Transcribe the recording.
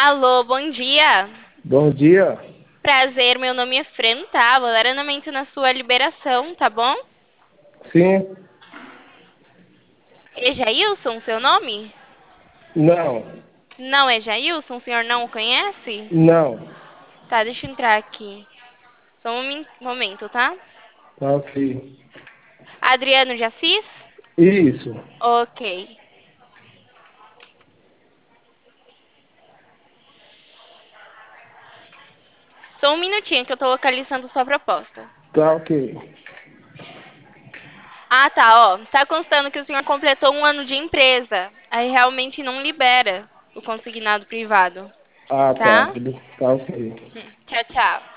Alô, bom dia. Bom dia. Prazer, meu nome é Fran, tá? Vou dar andamento na sua liberação, tá bom? Sim? É Jailson, seu nome? Não. Não é Jailson? O senhor não o conhece? Não. Tá, deixa eu entrar aqui. Só um momento, tá? Tá ok. Adriano de Assis? Isso. Ok. Só um minutinho que eu tô localizando sua proposta. Tá ok. Ah, tá, ó. Tá constando que o senhor completou um ano de empresa. Aí realmente não libera o consignado privado, Ah, tá. tá? Tá ok. Tchau, tchau.